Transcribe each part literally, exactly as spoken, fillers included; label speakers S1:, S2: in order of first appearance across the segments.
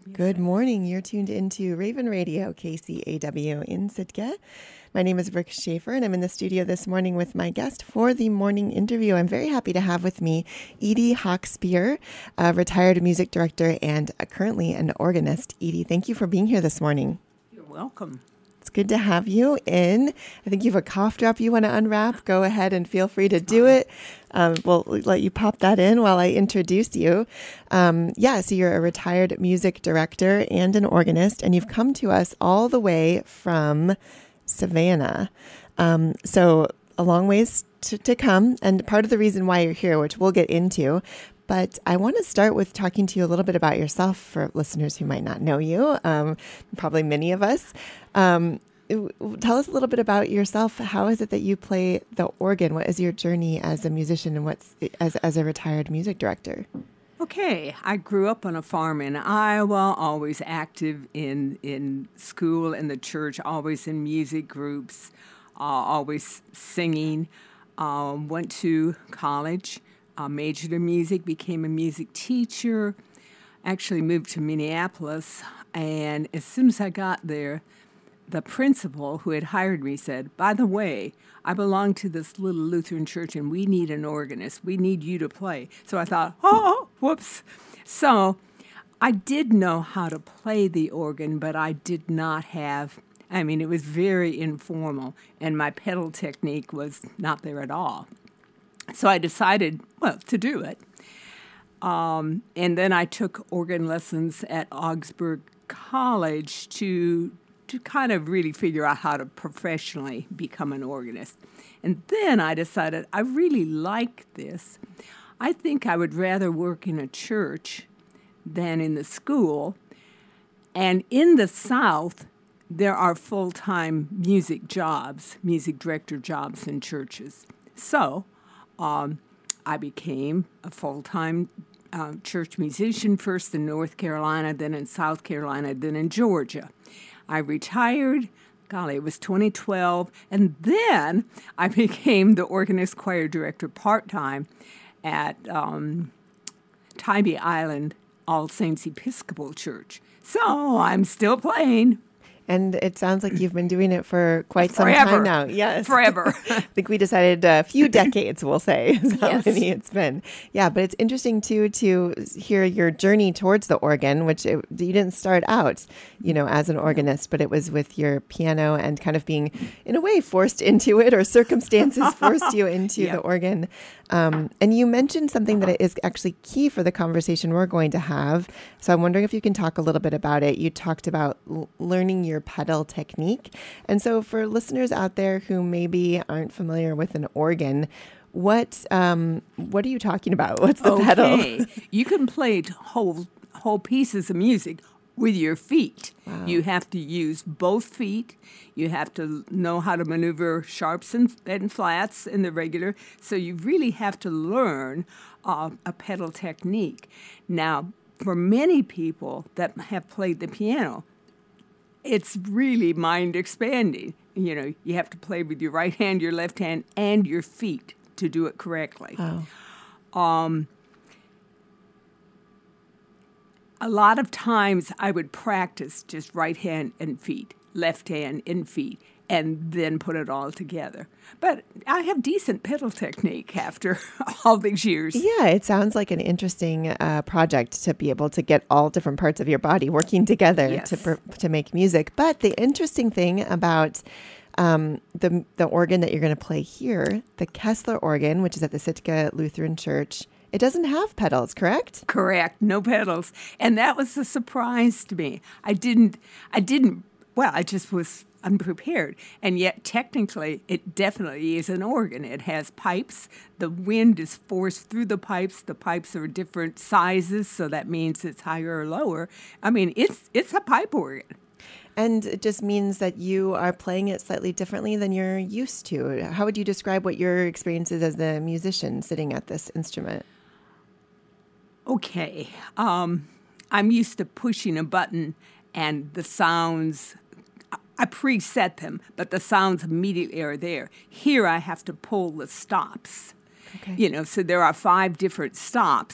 S1: Good morning. You're tuned into Raven Radio, K C A W in Sitka. My name is Rick Schaefer, and I'm in the studio this morning with my guest for the morning interview. I'm very happy to have with me Edie Hawkspear, a retired music director and currently an organist. Edie, thank you for being here this morning.
S2: You're welcome.
S1: It's good to have you in. I think you have a cough drop you want to unwrap. Go ahead and feel free to do it. Um, we'll let you pop that in while I introduce you. Um, yeah, so you're a retired music director and an organist, and you've come to us all the way from Savannah. Um, so a long ways to, to come, and part of the reason why you're here, which we'll get into. But I want to start with talking to you a little bit about yourself for listeners who might not know you, um, probably many of us. Um, tell us a little bit about yourself. How is it that you play the organ? What is your journey as a musician and what's as as a retired music director?
S2: Okay, I grew up on a farm in Iowa, always active in, in school and the church, always in music groups, uh, always singing. Um, went to college. Uh, majored in music, became a music teacher, actually moved to Minneapolis, and as soon as I got there, the principal who had hired me said, by the way, I belong to this little Lutheran church and we need an organist. We need you to play. So I thought, oh, whoops. So I did know how to play the organ, but I did not have, I mean, it was very informal, and my pedal technique was not there at all. So I decided, well, to do it. Um, and then I took organ lessons at Augsburg College to to kind of really figure out how to professionally become an organist. And then I decided I really like this. I think I would rather work in a church than in the school. And in the South, there are full-time music jobs, music director jobs in churches. So Um, I became a full-time uh, church musician, first in North Carolina, then in South Carolina, then in Georgia. I retired, golly, it was twenty twelve, and then I became the organist choir director part-time at um, Tybee Island All Saints Episcopal Church. So I'm still playing.
S1: And it sounds like you've been doing it for quite
S2: Forever.
S1: some time now. Yes.
S2: Forever.
S1: I think we decided a few decades, we'll say, is how
S2: Yes.
S1: many it's been. Yeah, but it's interesting, too, to hear your journey towards the organ, which it, you didn't start out, you know, as an organist, but it was with your piano and kind of being, in a way, forced into it, or circumstances forced you into
S2: Yep.
S1: the organ. Um, and you mentioned something that is actually key for the conversation we're going to have. So I'm wondering if you can talk a little bit about it. You talked about l- learning your pedal technique. And so for listeners out there who maybe aren't familiar with an organ, what um, what are you talking about? What's the
S2: okay.
S1: pedal?
S2: You can play t- whole whole pieces of music with your feet.
S1: Wow.
S2: You have to use both feet. You have to know how to maneuver sharps and, and flats in the regular. So you really have to learn uh, a pedal technique. Now, for many people that have played the piano, it's really mind expanding. You know, you have to play with your right hand, your left hand, and your feet to do it correctly.
S1: Wow.
S2: Um, a lot of times I would practice just right hand and feet, left hand and feet, and then put it all together. But I have decent pedal technique after all these years.
S1: Yeah, it sounds like an interesting uh, project to be able to get all different parts of your body working together
S2: Yes.
S1: to per- to make music. But the interesting thing about um, the the organ that you're going to play here, the Kessler organ, which is at the Sitka Lutheran Church, it doesn't have pedals, correct?
S2: Correct, no pedals. And that was a surprise to me. I didn't, I didn't, well, I just was unprepared. And yet, technically, it definitely is an organ. It has pipes. The wind is forced through the pipes. The pipes are different sizes, so that means it's higher or lower. I mean, it's it's a pipe organ.
S1: And it just means that you are playing it slightly differently than you're used to. How would you describe what your experience is as a musician sitting at this instrument?
S2: Okay, um, I'm used to pushing a button and the sounds, I preset them, but the sounds immediately are there. Here I have to pull the stops.
S1: Okay.
S2: You know, so there are five different stops.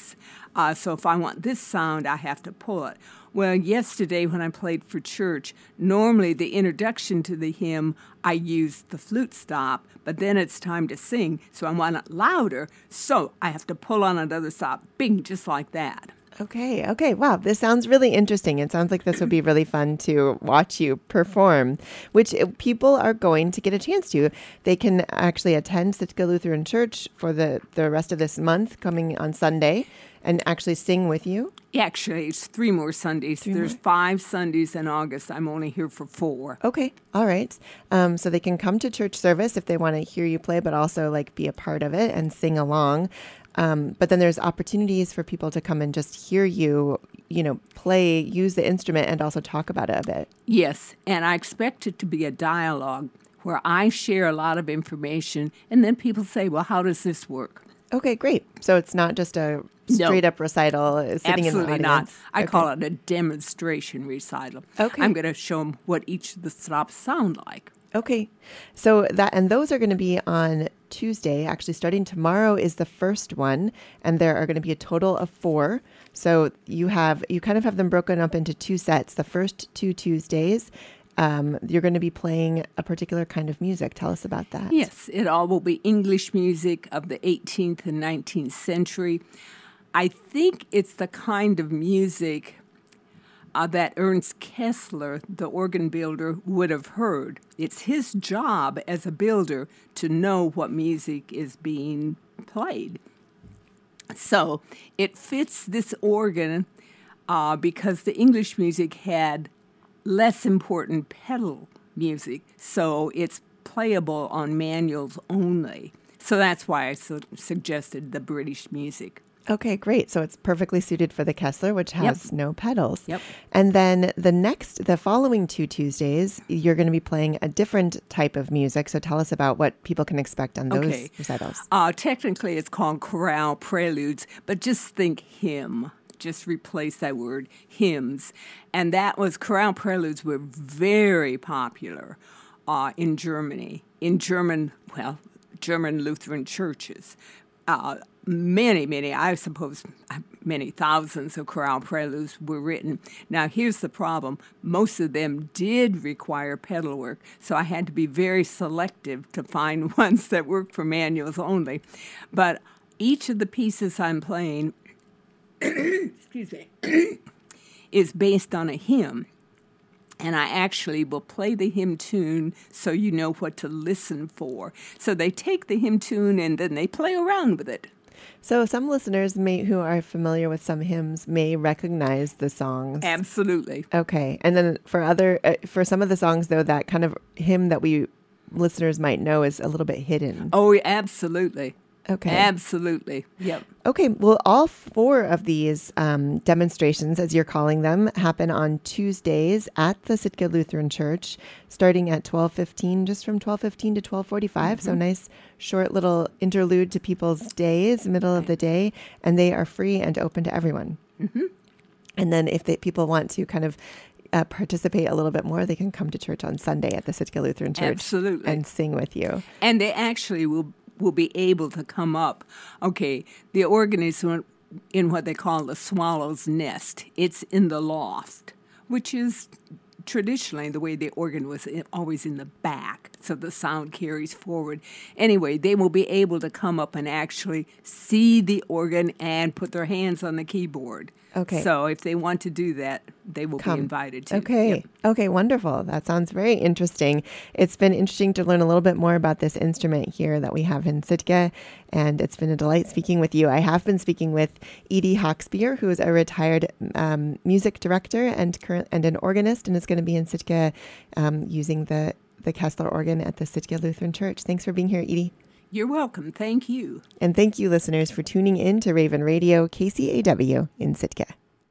S2: Uh, so if I want this sound, I have to pull it. Well, yesterday when I played for church, normally the introduction to the hymn, I used the flute stop, but then it's time to sing, so I want it louder, so I have to pull on another stop, bing, just like that.
S1: Okay, okay. Wow, this sounds really interesting. It sounds like this would be really fun to watch you perform, which uh, people are going to get a chance to. They can actually attend Sitka Lutheran Church for the, the rest of this month, coming on Sunday, and actually sing with you.
S2: Actually, it's three more Sundays.
S1: Three
S2: There's
S1: more.
S2: five Sundays in August. I'm only here for four.
S1: Okay, all right. Um, so they can come to church service if they want to hear you play, but also like be a part of it and sing along. Um, but then there's opportunities for people to come and just hear you, you know, play, use the instrument, and also talk about it a bit.
S2: Yes, and I expect it to be a dialogue where I share a lot of information, and then people say, well, how does this work?
S1: Okay, great. So it's not just a straight up recital uh, sitting
S2: Absolutely
S1: in the
S2: not.
S1: audience.
S2: I
S1: Okay.
S2: call it a demonstration recital.
S1: Okay.
S2: I'm going to show them what each of the stops sound like.
S1: Okay. So that, and those are going to be on Tuesday. Actually, starting tomorrow is the first one, and there are going to be a total of four. So you have, you kind of have them broken up into two sets. The first two Tuesdays, um, you're going to be playing a particular kind of music. Tell us about that.
S2: Yes, it all will be English music of the eighteenth and nineteenth century. I think it's the kind of music uh, that Ernst Kessler, the organ builder, would have heard. It's his job as a builder to know what music is being played. So it fits this organ uh, because the English music had less important pedal music, so it's playable on manuals only. So that's why I su- suggested the British music.
S1: Okay, great. So it's perfectly suited for the Kessler, which has
S2: Yep.
S1: no pedals.
S2: Yep.
S1: And then the next, the following two Tuesdays, you're going to be playing a different type of music. So tell us about what people can expect on those
S2: Okay.
S1: recitals.
S2: Uh, technically, it's called chorale preludes, but just think hymn. Just replace that word, hymns. And that was, chorale preludes were very popular uh, in Germany, in German, well, German Lutheran churches. Uh, many, many, I suppose many thousands of chorale preludes were written. Now, here's the problem. Most of them did require pedal work, so I had to be very selective to find ones that worked for manuals only. But each of the pieces I'm playing excuse me, is based on a hymn. And I actually will play the hymn tune so you know what to listen for. So they take the hymn tune and then they play around with it.
S1: So some listeners may, who are familiar with some hymns may recognize the songs.
S2: Absolutely.
S1: Okay. And then for other, uh, for some of the songs, though, that kind of hymn that we listeners might know is a little bit hidden.
S2: Oh, absolutely.
S1: Okay.
S2: Absolutely. Yep.
S1: Okay, well, all four of these um, demonstrations, as you're calling them, happen on Tuesdays at the Sitka Lutheran Church, starting at twelve fifteen, just from twelve fifteen to twelve forty-five. Mm-hmm. So nice, short little interlude to people's days, middle of the day, and they are free and open to everyone.
S2: Mm-hmm.
S1: And then if they, people want to kind of uh, participate a little bit more, they can come to church on Sunday at the Sitka Lutheran Church.
S2: Absolutely.
S1: And sing with you.
S2: And they actually will will be able to come up. Okay, the organ is in what they call the swallow's nest. It's in the loft, which is traditionally the way the organ was always in the back, so the sound carries forward. Anyway, they will be able to come up and actually see the organ and put their hands on the keyboard.
S1: Okay.
S2: So if they want to do that, they will
S1: Come.
S2: be invited to.
S1: Okay.
S2: Yep.
S1: Okay, wonderful. That sounds very interesting. It's been interesting to learn a little bit more about this instrument here that we have in Sitka, and it's been a delight speaking with you. I have been speaking with Edie Hawksbier, who is a retired um, music director and current and an organist, and is going to be in Sitka um, using the, the Kessler organ at the Sitka Lutheran Church. Thanks for being here, Edie.
S2: You're welcome. Thank you.
S1: And thank you, listeners, for tuning in to Raven Radio, K C A W in Sitka.